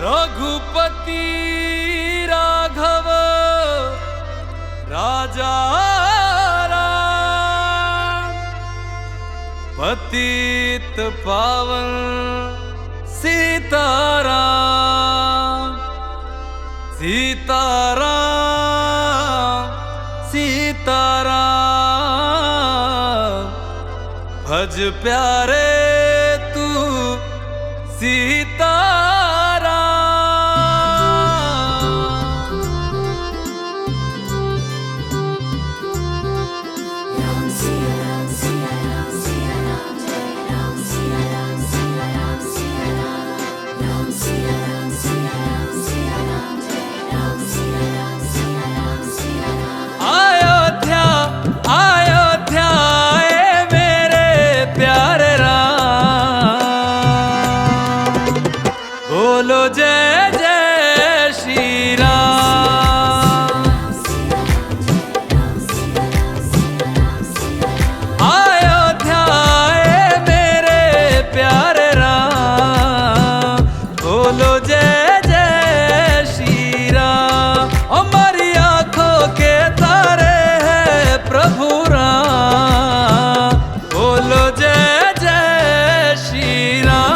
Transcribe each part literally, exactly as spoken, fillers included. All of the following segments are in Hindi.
रघुपति राघव राजा राम, पतित पावन सीताराम सीताराम सीताराम। भज प्यारे तू Sitaram. Ram Siya Ram Siya Ram Siya Ram Jai Ram Siya Ram Siya Ram Siya Ram Ram Siya Ram Siya Ram Siya Ram Jai Ram Siya Ram Siya Ram Siya Ram। Ayodhya Ayodhya ए मेरे प्यारे राम, बोलो जय जय श्री राम। अयोध्या ए मेरे प्यारे राम, बोलो जय जय श्री राम। हमारी आंखों के तारे हैं प्रभु राम, बोलो जय जय श्री राम।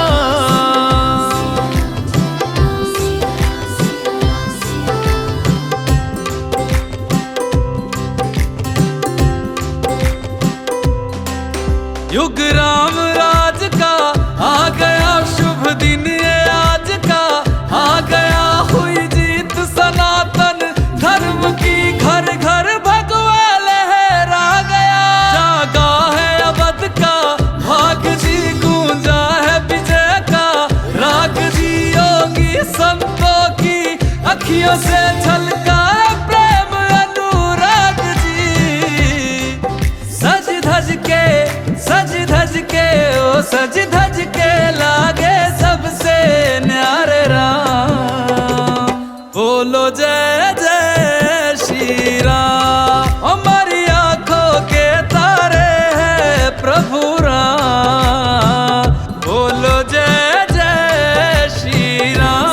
युग राम राज का आ गया शुभ दिन ये आज का, आ गया हुई जीत सनातन धर्म की, घर घर भगवा लहरा गया। जागा है अवध का भाग जी, गूंजा है विजय का राग जी। योगी संतों की अखियों से झलका है प्रेम अनुराग जी। सज धज के सज धज के ओ सज धज के लागे सबसे न्यारे राम, बोलो जय जय श्री राम। हमारी आंखों के तारे हैं प्रभु राम, बोलो जय जय श्री राम।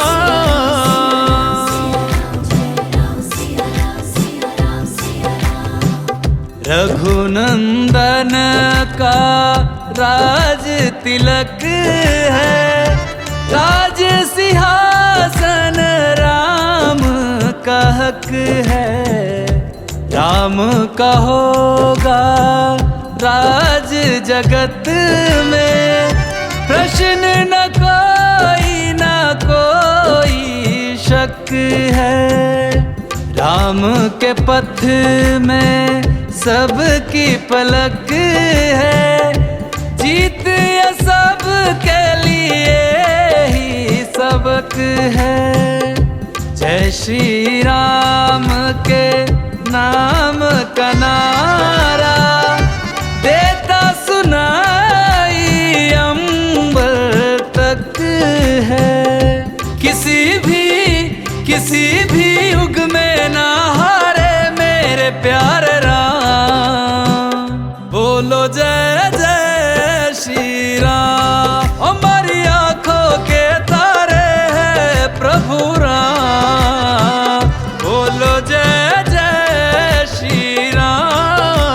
रघुनंदन का राज तिलक है, राज सिंहासन राम का हक है। राम का होगा राज जगत में, प्रश्न न कोई न कोई शक है। राम के पथ में सबकी पलक है, जीत ये सब के लिए ही सबक है। जय श्री राम के नाम का नारा देता सुनाई अंबर तक है। किसी भी किसी भी युग में ना हारे मेरे प्यारे राम, बोलो जय जय श्री राम। हमारी आंखों के तारे हैं प्रभु राम, बोलो जय जय श्री राम।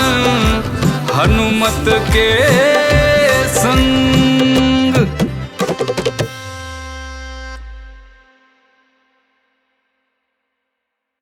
हनुमत के संग।